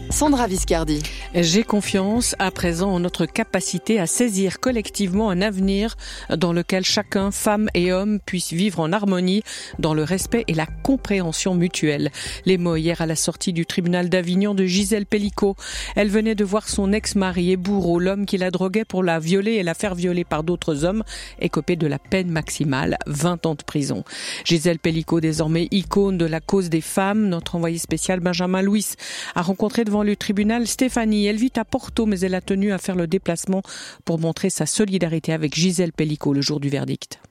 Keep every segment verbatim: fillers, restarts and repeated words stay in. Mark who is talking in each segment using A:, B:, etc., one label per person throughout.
A: Sandra Viscardi.
B: J'ai confiance à présent en notre capacité à saisir collectivement un avenir dans lequel chacun, femme et homme, puisse vivre en harmonie dans le respect et la compréhension mutuelle. Les mots hier à la sortie du tribunal d'Avignon de Gisèle Pellicot. Elle venait de voir son ex-mari et bourreau, l'homme qui la droguait pour la violer et la faire violer par d'autres hommes, écopé de la peine maximale, vingt ans de prison. Gisèle Pellicot, désormais icône de la cause des femmes, notre envoyé spécial Benjamin Louis a rencontré devant le tribunal Stéphanie. Elle vit à Porto, mais elle a tenu à faire le déplacement pour montrer sa solidarité avec Gisèle Pellicot le jour du verdict.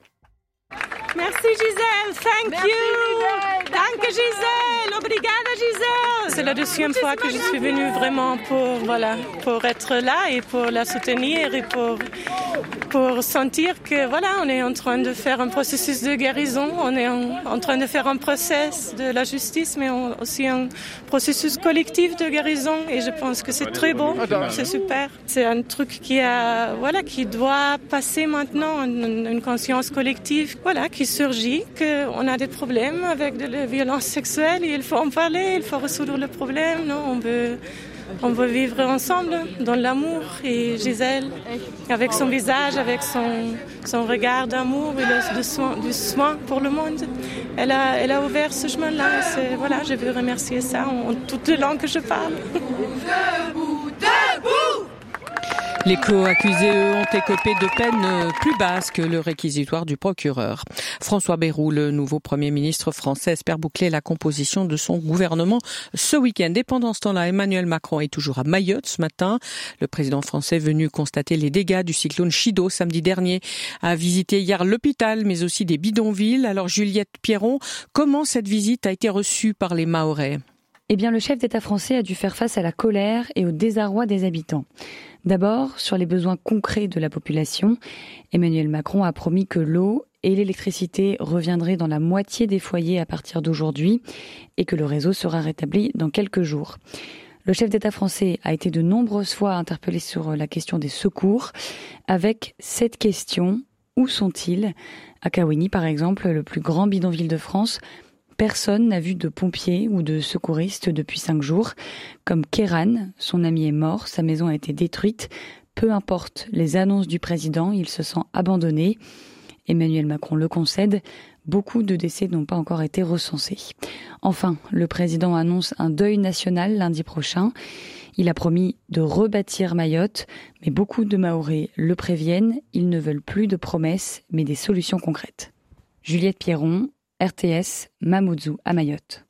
C: Merci Gisèle, thank
D: Merci,
C: you.
D: Gisèle.
C: Danke Gisèle, obrigada Gisèle. C'est la deuxième fois que je suis venue vraiment pour voilà pour être là et pour la soutenir et pour pour sentir que voilà on est en train de faire un processus de guérison, on est en, en train de faire un process de la justice, mais on, aussi un processus collectif de guérison et je pense que c'est très beau, c'est super. C'est un truc qui a voilà qui doit passer maintenant, une, une conscience collective voilà qui surgit, qu'on a des problèmes avec de la violence sexuelle et il faut en parler, il faut résoudre le problème, non, on veut on veut vivre ensemble dans l'amour et Gisèle avec son visage, avec son son regard d'amour et le, de soin, du soin pour le monde, elle a elle a ouvert ce chemin-là. C'est voilà, je veux remercier ça en, en toutes les langues que je parle.
D: Debout, debout.
B: Les co-accusés, eux, ont écopé de peines plus basses que le réquisitoire du procureur. François Bayrou, le nouveau Premier ministre français, espère boucler la composition de son gouvernement ce week-end. Et pendant ce temps-là, Emmanuel Macron est toujours à Mayotte ce matin. Le président français, venu constater les dégâts du cyclone Chido samedi dernier, a visité hier l'hôpital, mais aussi des bidonvilles. Alors Juliette Pierron, comment cette visite a été reçue par les Mahorais ?
E: Eh bien, le chef d'État français a dû faire face à la colère et au désarroi des habitants. D'abord, sur les besoins concrets de la population, Emmanuel Macron a promis que l'eau et l'électricité reviendraient dans la moitié des foyers à partir d'aujourd'hui et que le réseau sera rétabli dans quelques jours. Le chef d'État français a été de nombreuses fois interpellé sur la question des secours avec cette question: où sont-ils ? À Kawini, par exemple, le plus grand bidonville de France, personne n'a vu de pompiers ou de secouristes depuis cinq jours. Comme Kéran, son ami est mort, sa maison a été détruite. Peu importe les annonces du président, il se sent abandonné. Emmanuel Macron le concède, beaucoup de décès n'ont pas encore été recensés. Enfin, le président annonce un deuil national lundi prochain. Il a promis de rebâtir Mayotte, mais beaucoup de Mahorais le préviennent, ils ne veulent plus de promesses, mais des solutions concrètes. Juliette Pierron, R T S, Mamoudzou à Mayotte.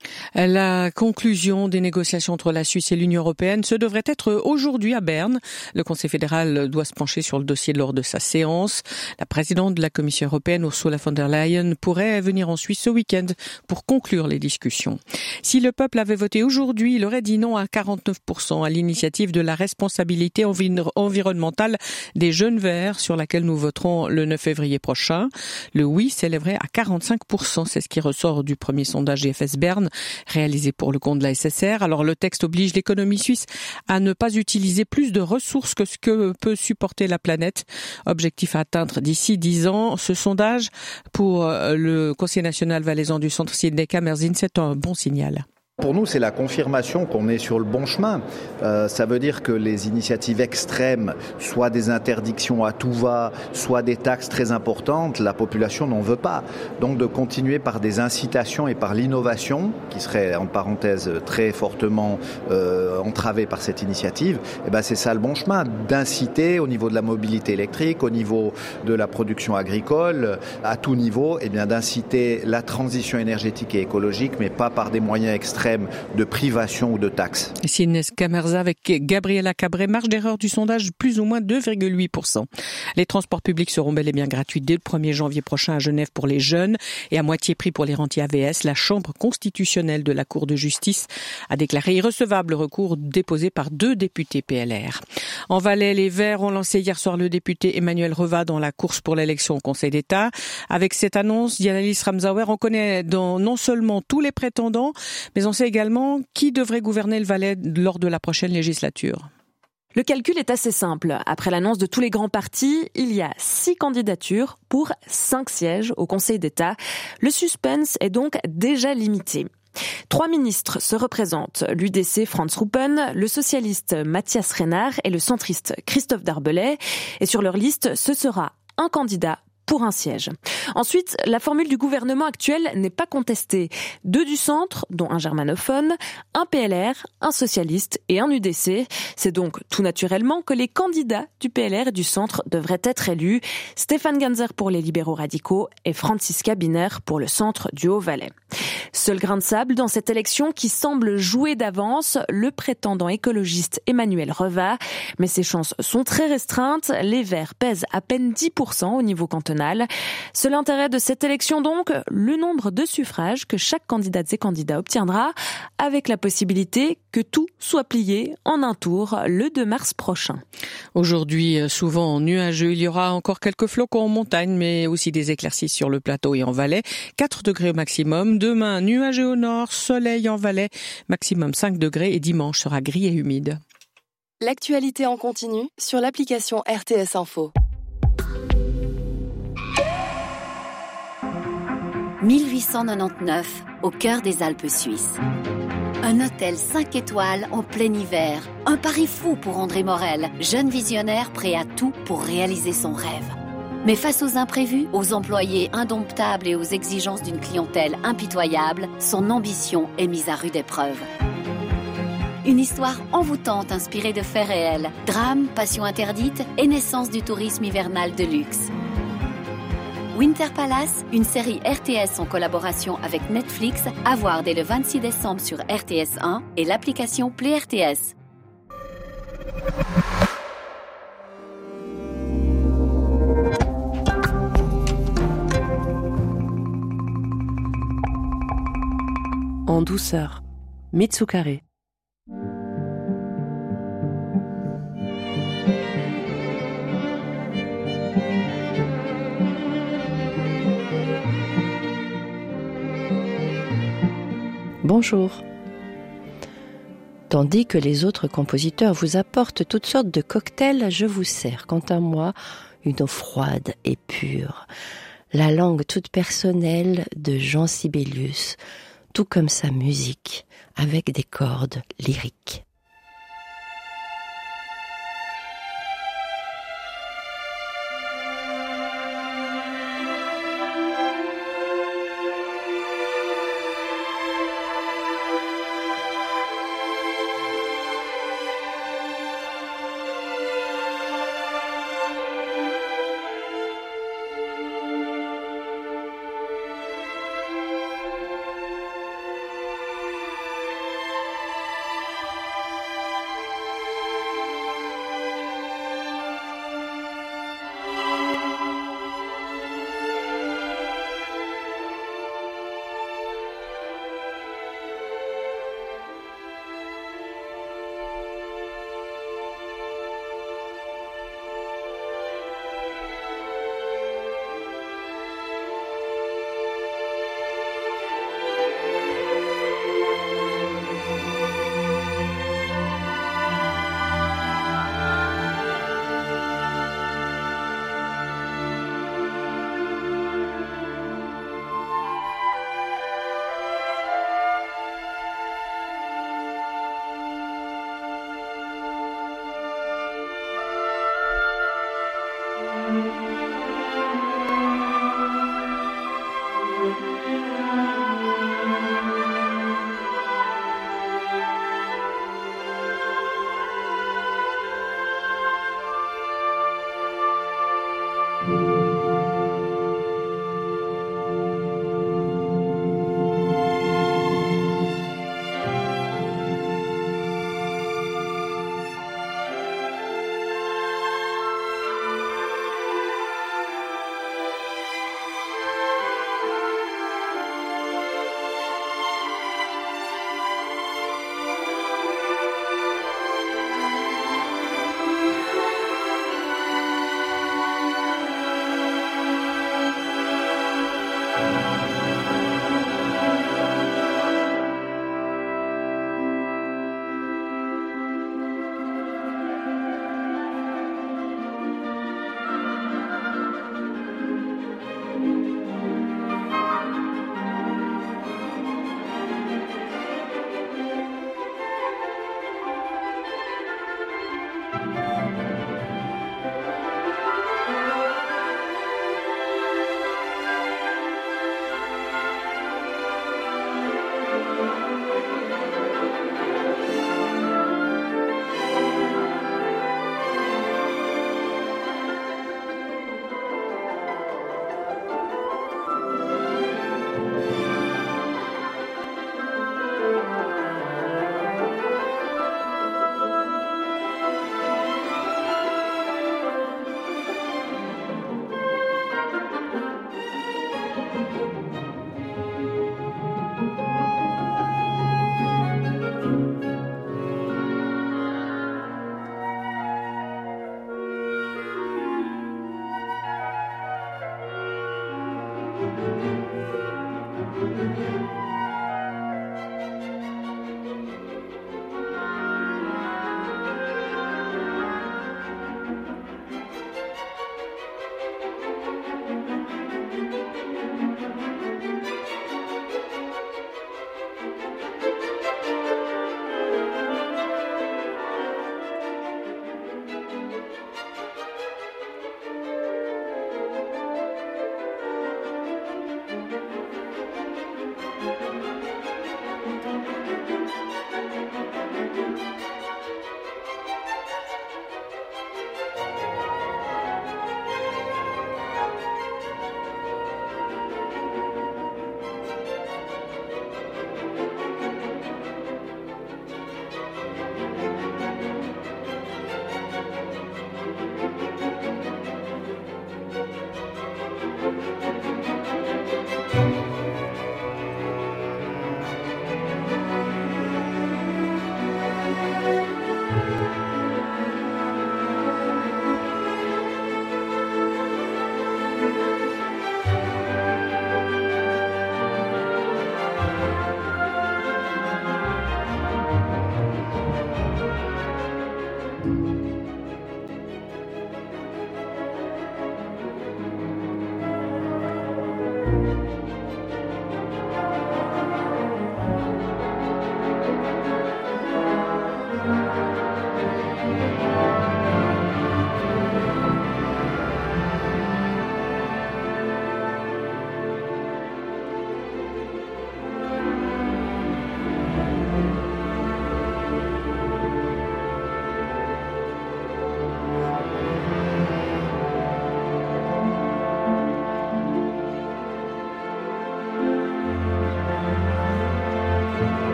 B: La conclusion des négociations entre la Suisse et l'Union européenne se devrait être aujourd'hui à Berne. Le Conseil fédéral doit se pencher sur le dossier lors de sa séance. La présidente de la Commission européenne, Ursula von der Leyen, pourrait venir en Suisse ce week-end pour conclure les discussions. Si le peuple avait voté aujourd'hui, il aurait dit non à quarante-neuf pour cent à l'initiative de la responsabilité envi- environnementale des jeunes verts sur laquelle nous voterons le neuf février prochain. Le oui s'élèverait à quarante-cinq pour cent. C'est ce qui ressort du premier sondage G F S Berne réalisé pour le compte de la S S R. Alors le texte oblige l'économie suisse à ne pas utiliser plus de ressources que ce que peut supporter la planète. Objectif à atteindre d'ici dix ans. Ce sondage pour le Conseil national valaisan du centre Sidney Kamerzin, c'est un bon signal.
F: Pour nous, c'est la confirmation qu'on est sur le bon chemin. Euh, ça veut dire que les initiatives extrêmes, soit des interdictions à tout va, soit des taxes très importantes, la population n'en veut pas. Donc de continuer par des incitations et par l'innovation, qui serait en parenthèse très fortement euh, entravée par cette initiative, eh ben c'est ça le bon chemin, d'inciter au niveau de la mobilité électrique, au niveau de la production agricole, à tout niveau, eh bien d'inciter la transition énergétique et écologique, mais pas par des moyens extrêmes de privation ou de taxes.
B: Sidney Kamerza avec Gabriela Cabré, marge d'erreur du sondage plus ou moins deux virgule huit pour cent. Les transports publics seront bel et bien gratuits dès le premier janvier prochain à Genève pour les jeunes et à moitié prix pour les rentiers A V S. La Chambre constitutionnelle de la Cour de justice a déclaré irrecevable le recours déposé par deux députés P L R. En Valais, les Verts ont lancé hier soir le député Emmanuel Reva dans la course pour l'élection au Conseil d'État. Avec cette annonce, Dianalis Ramsauer, on connaît dans non seulement tous les prétendants, mais on sait également qui devrait gouverner le Valais lors de la prochaine législature.
G: Le calcul est assez simple. Après l'annonce de tous les grands partis, il y a six candidatures pour cinq sièges au Conseil d'État. Le suspense est donc déjà limité. Trois ministres se représentent, l'U D C Franz Ruppen, le socialiste Matthias Reinhardt et le centriste Christophe Darbelet. Et sur leur liste, ce sera un candidat pour un siège. Ensuite, la formule du gouvernement actuel n'est pas contestée. Deux du centre, dont un germanophone, un P L R, un socialiste et un U D C. C'est donc tout naturellement que les candidats du P L R et du centre devraient être élus. Stéphane Ganzer pour les libéraux radicaux et Franziska Biner pour le centre du Haut-Valais. Seul grain de sable dans cette élection qui semble jouer d'avance, le prétendant écologiste Emmanuel Reva. Mais ses chances sont très restreintes. Les Verts pèsent à peine dix pour cent au niveau cantonal. Seul intérêt de cette élection donc, le nombre de suffrages que chaque candidate et candidat obtiendra, avec la possibilité que tout soit plié en un tour le deux mars prochain.
B: Aujourd'hui, souvent nuageux, il y aura encore quelques flocons en montagne, mais aussi des éclaircies sur le plateau et en Valais. quatre degrés au maximum. Demain, nuageux au nord, soleil en Valais, maximum cinq degrés et dimanche sera gris et humide.
A: L'actualité en continu sur l'application R T S Info.
H: mille huit cent quatre-vingt-dix-neuf, au cœur des Alpes suisses. Un hôtel cinq étoiles en plein hiver. Un pari fou pour André Morel, jeune visionnaire prêt à tout pour réaliser son rêve. Mais face aux imprévus, aux employés indomptables et aux exigences d'une clientèle impitoyable, son ambition est mise à rude épreuve. Une histoire envoûtante inspirée de faits réels. Drame, passion interdite et naissance du tourisme hivernal de luxe. Winter Palace, une série R T S en collaboration avec Netflix, à voir dès le vingt-six décembre sur R T S un et l'application Play R T S.
I: En douceur, Mitsukare. Bonjour. Tandis que les autres compositeurs vous apportent toutes sortes de cocktails, je vous sers, quant à moi, une eau froide et pure. La langue toute personnelle de Jean Sibelius, tout comme sa musique, avec des cordes lyriques.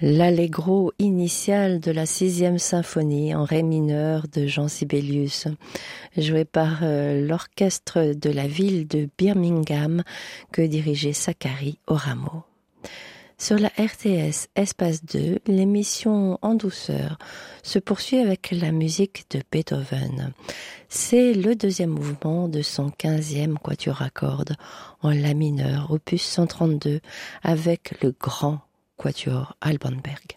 I: L'allegro initial de la sixième symphonie en ré mineur de Jean Sibelius, joué par euh, l'orchestre de la ville de Birmingham que dirigeait Zachary Oramo. Sur la R T S Espace deux, l'émission En douceur se poursuit avec la musique de Beethoven. C'est le deuxième mouvement de son quinzième quatuor à cordes en La mineur, opus cent trente-deux, avec le grand quatuor Alban Berg.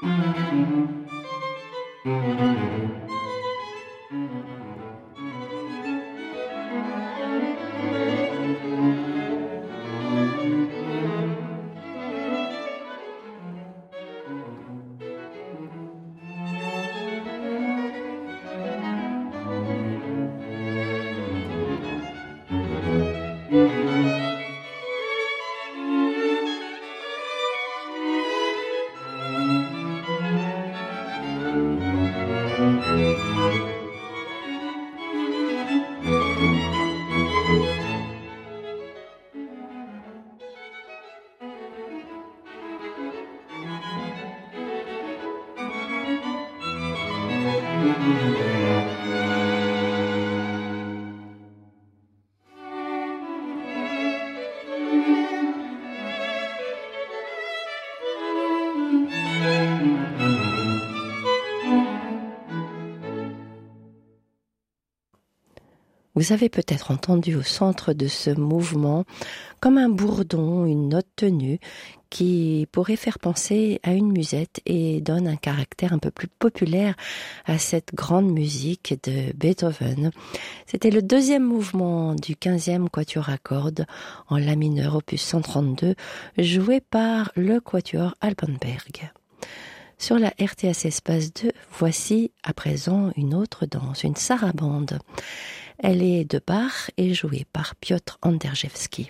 I: Vous avez peut-être entendu au centre de ce mouvement comme un bourdon, une note tenue qui pourrait faire penser à une musette et donne un caractère un peu plus populaire à cette grande musique de Beethoven. C'était le deuxième mouvement du quinzième quatuor à cordes en la mineur opus cent trente-deux, joué par le quatuor Alpenberg. Sur la R T S Espace deux, voici à présent une autre danse, une sarabande. Elle est de Bach et jouée par Piotr Anderjewski.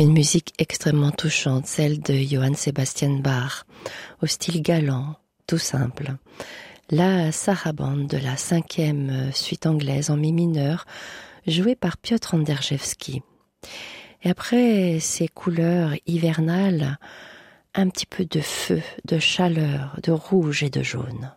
I: Une musique extrêmement touchante, celle de Johann Sebastian Bach, au style galant, tout simple. La sarabande de la cinquième suite anglaise en mi mineur, jouée par Piotr Anderjewski. Et après ces couleurs hivernales, un petit peu de feu, de chaleur, de rouge et de jaune.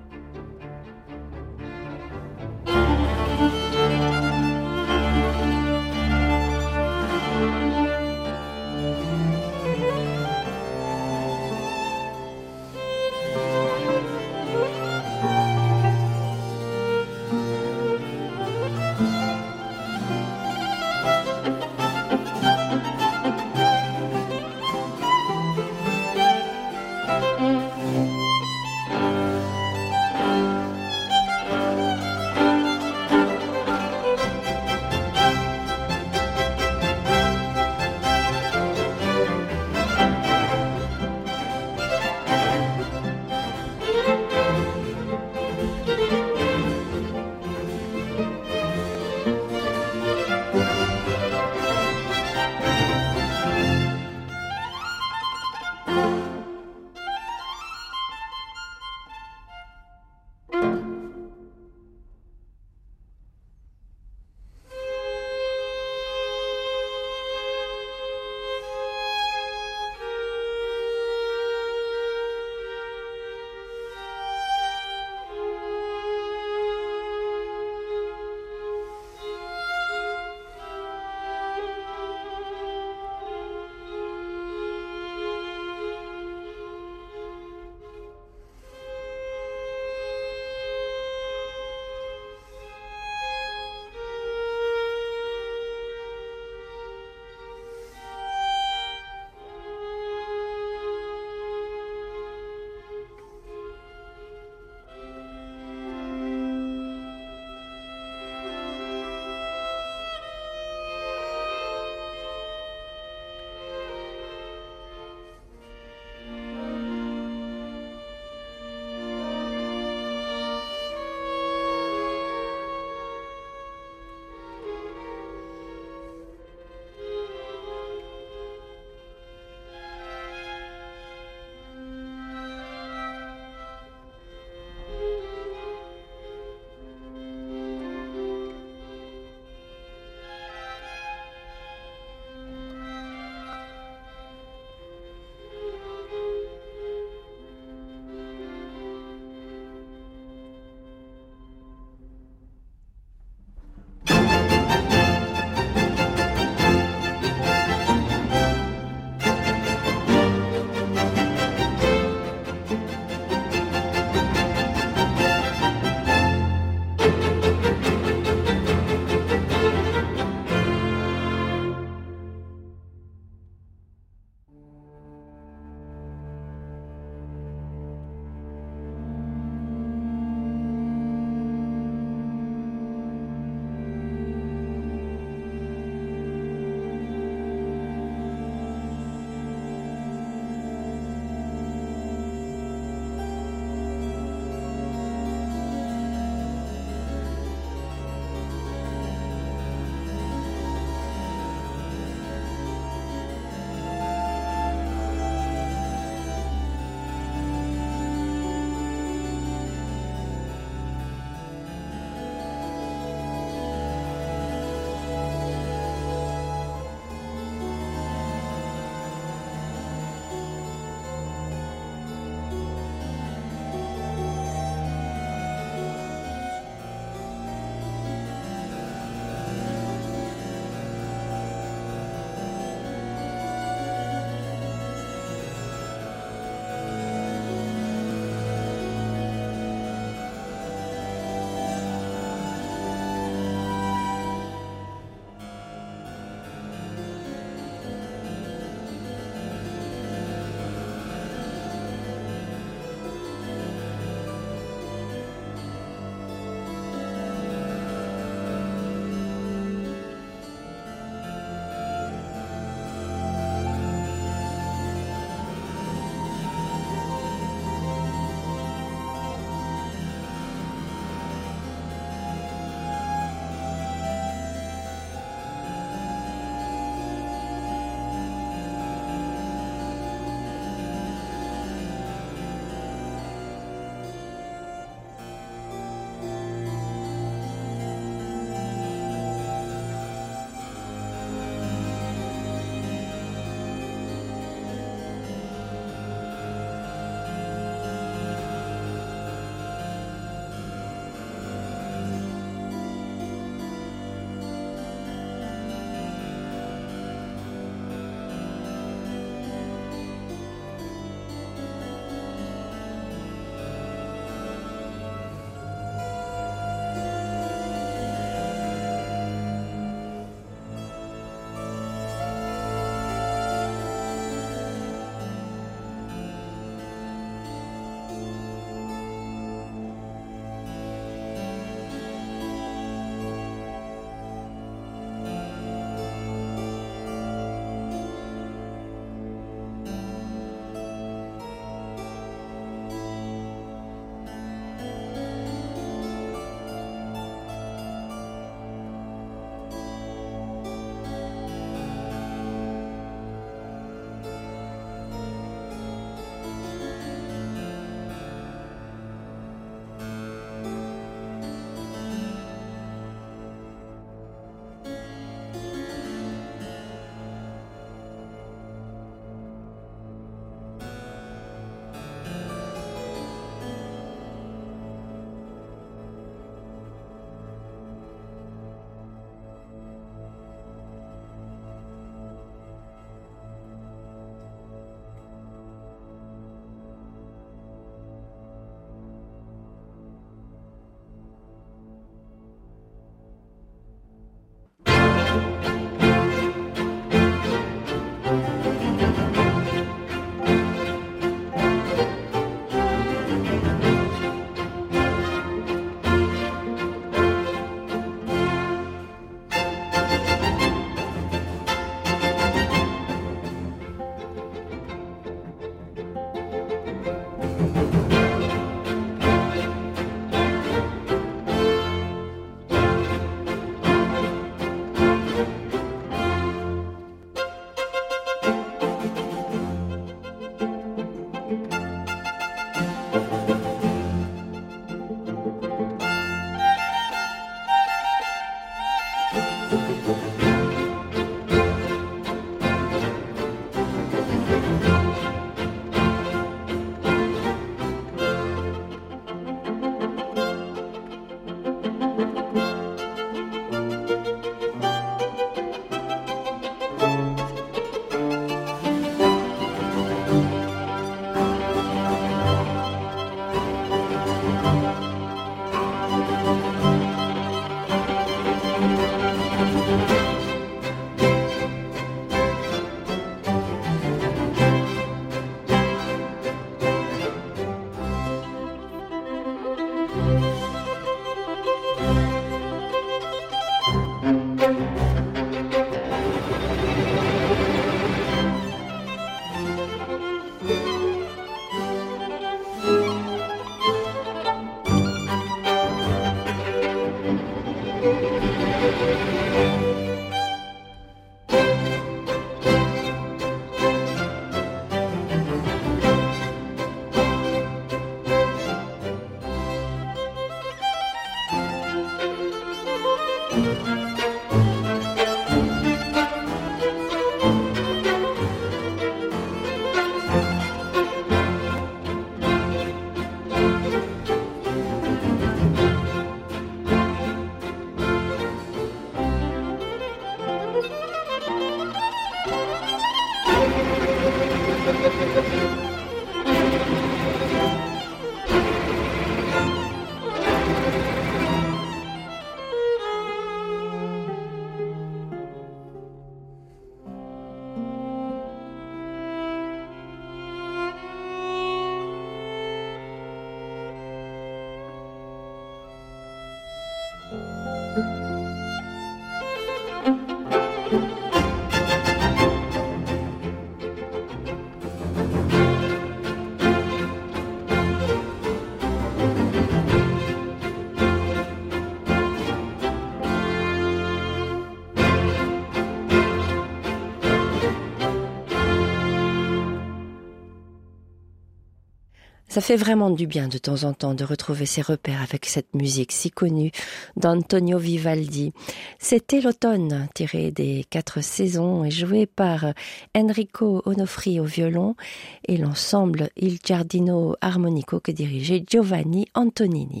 I: Ça fait vraiment du bien de temps en temps de retrouver ses repères avec cette musique si connue d'Antonio Vivaldi. C'était l'automne, tiré des quatre saisons et joué par Enrico Onofri au violon et l'ensemble Il Giardino Armonico que dirigeait Giovanni Antonini.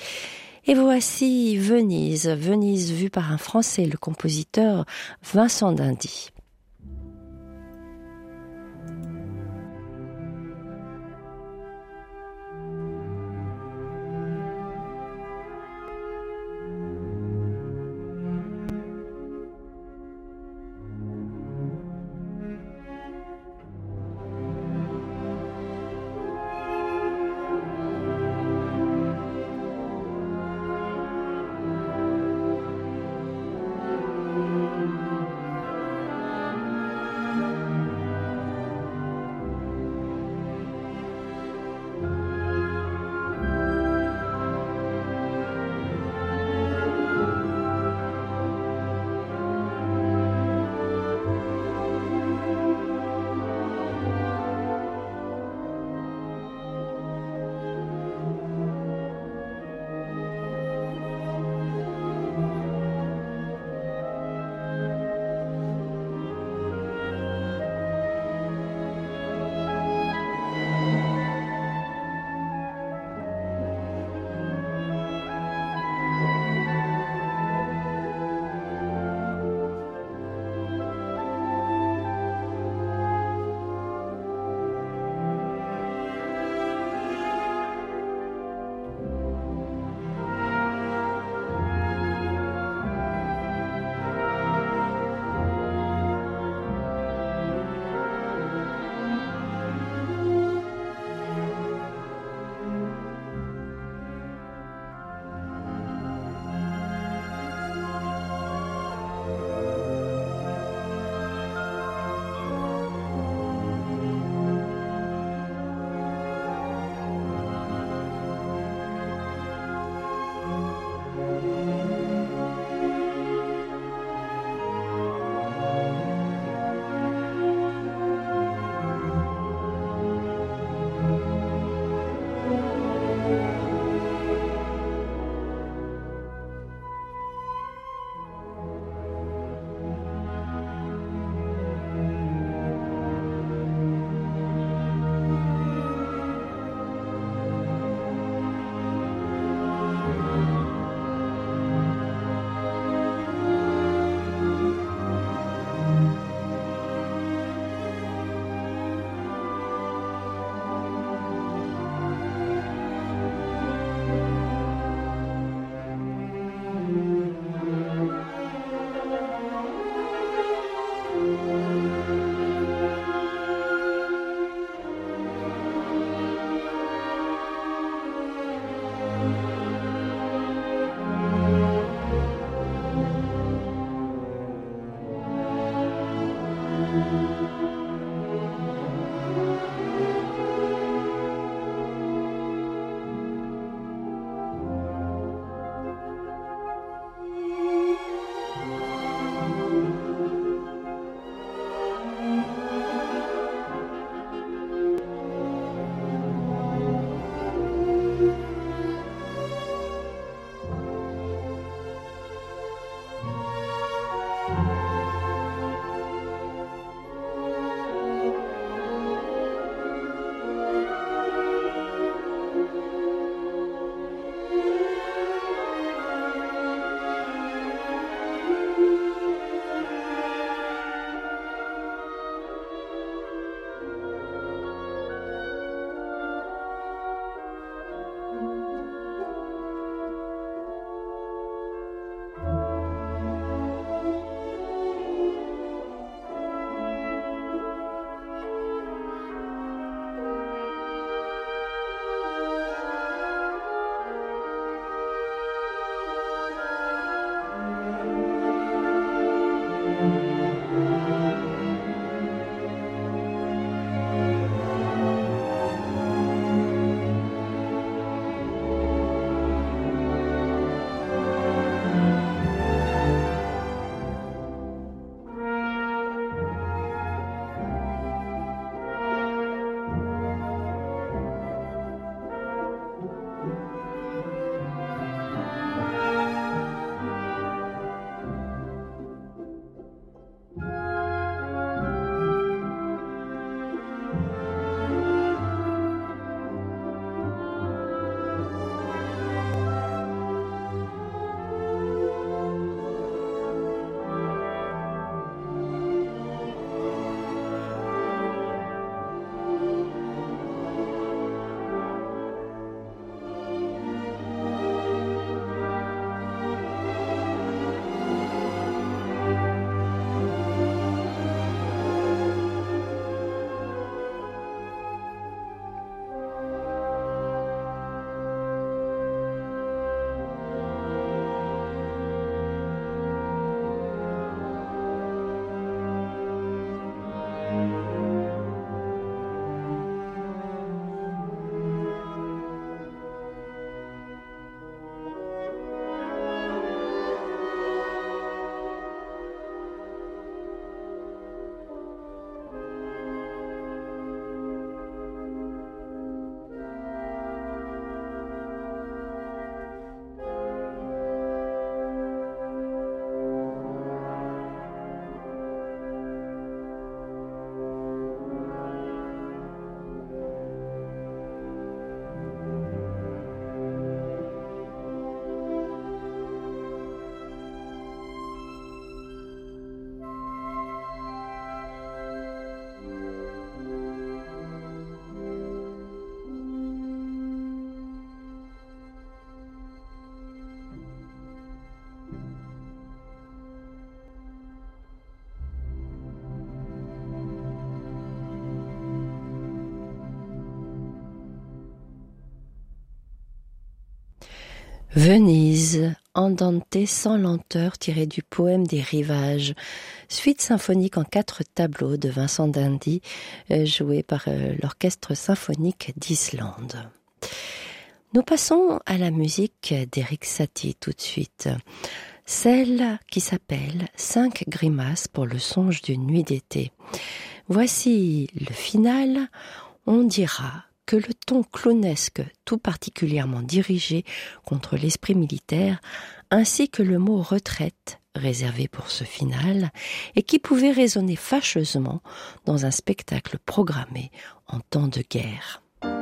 I: Et voici Venise, Venise vue par un Français, le compositeur Vincent d'Indy. Venise, andante sans lenteur tiré du poème des rivages, suite symphonique en quatre tableaux de Vincent d'Indy, joué par l'Orchestre symphonique d'Islande. Nous passons à la musique d'Erik Satie tout de suite, celle qui s'appelle « Cinq grimaces pour le songe d'une nuit d'été ». Voici le final, on dira que le ton clownesque tout particulièrement dirigé contre l'esprit militaire, ainsi que le mot retraite réservé pour ce final, et qui pouvait résonner fâcheusement dans un spectacle programmé en temps de guerre.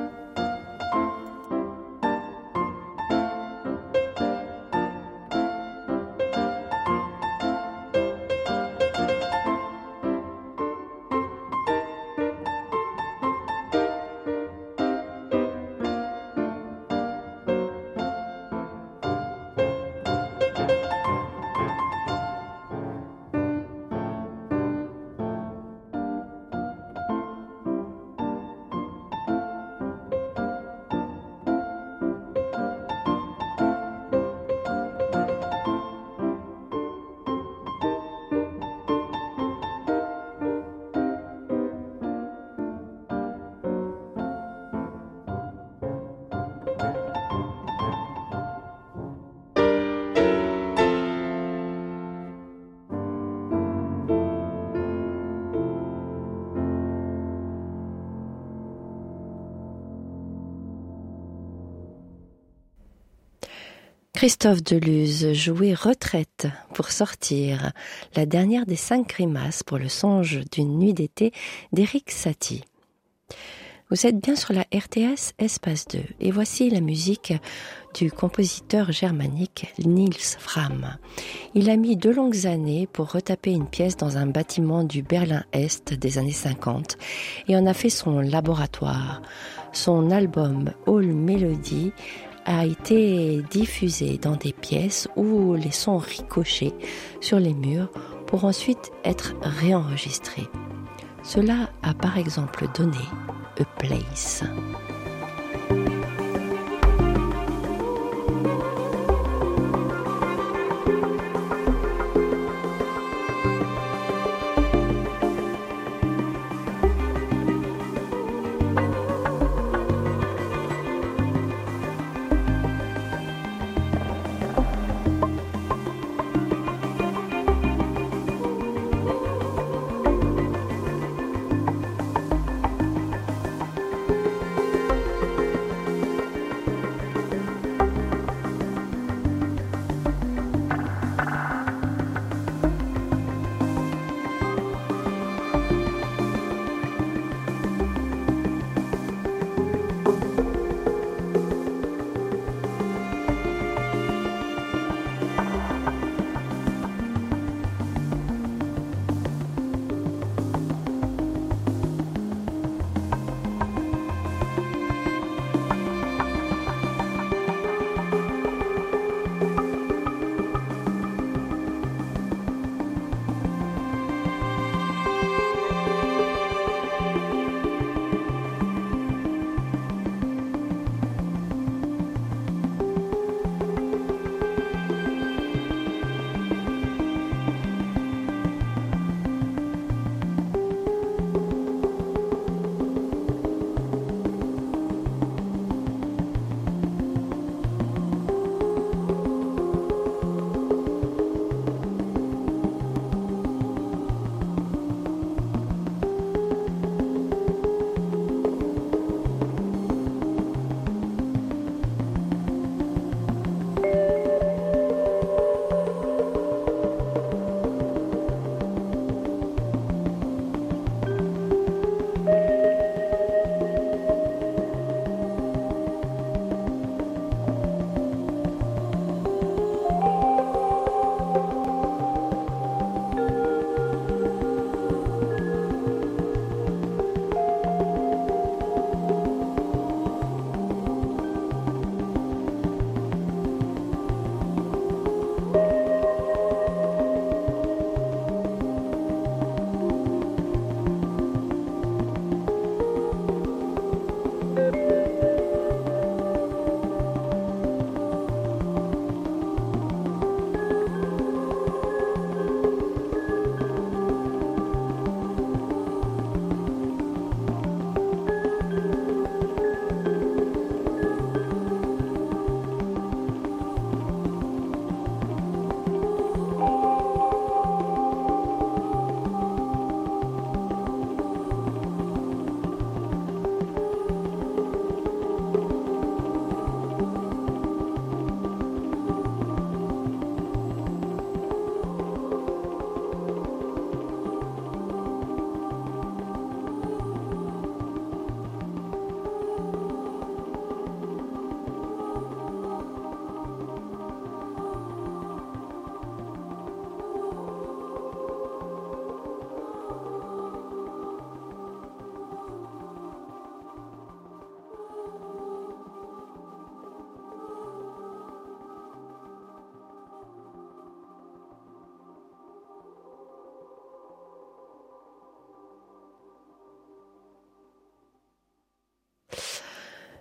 I: Christophe Deluz jouait Retraite pour sortir, la dernière des cinq grimaces pour le songe d'une nuit d'été d'Erik Satie. Vous êtes bien sur la R T S Espace deux et voici la musique du compositeur germanique Niels Frahm. Il a mis deux longues années pour retaper une pièce dans un bâtiment du Berlin-Est des années cinquante et en a fait son laboratoire. Son album All Melody a été diffusé dans des pièces où les sons ricochaient sur les murs pour ensuite être réenregistrés. Cela a par exemple donné A Place.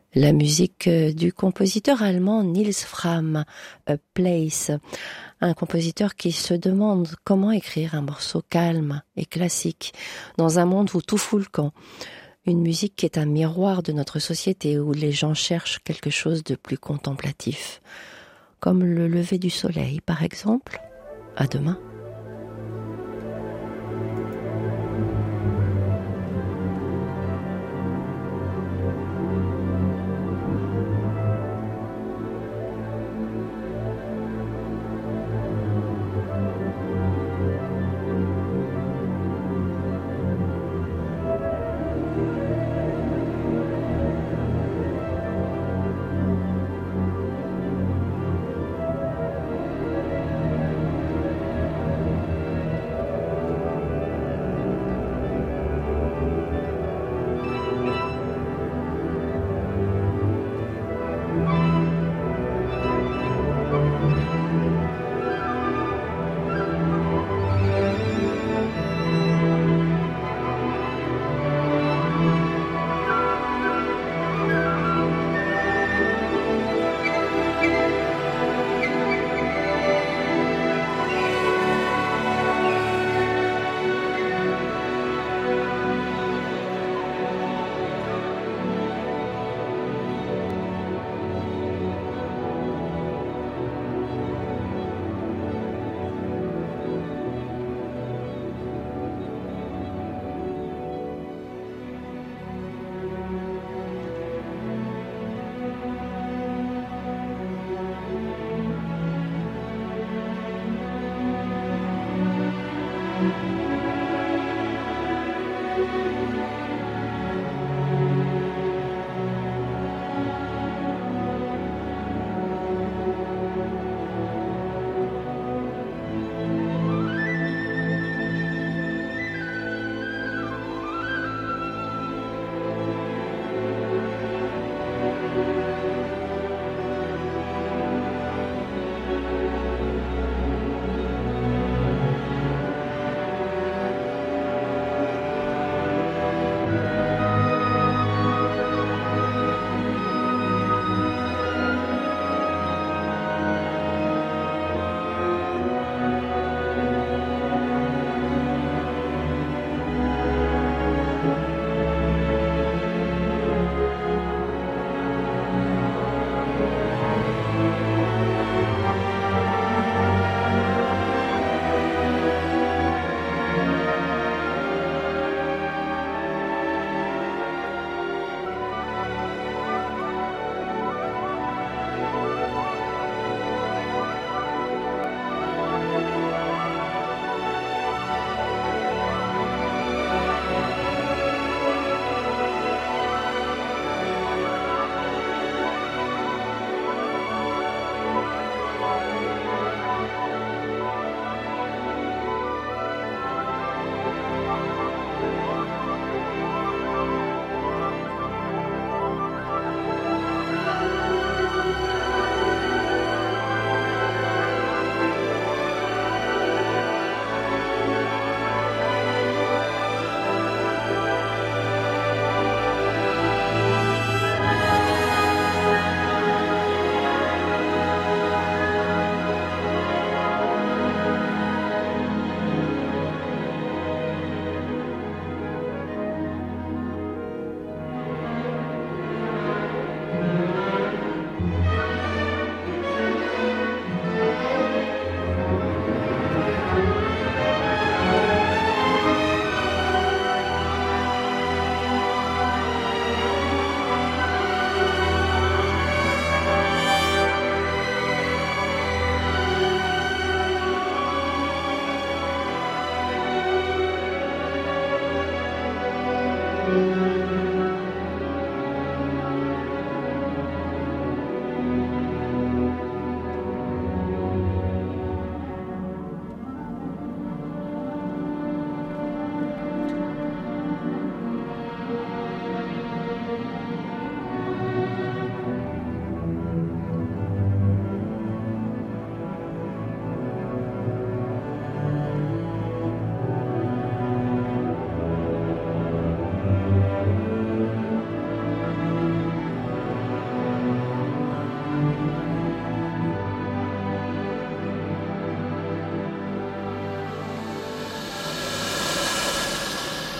I: La musique du compositeur allemand Niels Frahm, A Place, un compositeur qui se demande comment écrire un morceau calme et classique dans un monde où tout fout le camp. Une musique qui est un miroir de notre société où les gens cherchent quelque chose de plus contemplatif, comme le lever du soleil par exemple. À demain.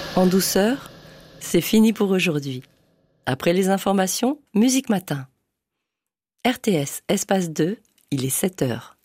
I: En douceur, c'est fini pour aujourd'hui. Après les informations, Musique Matin. R T S, espace deux, il est sept heures.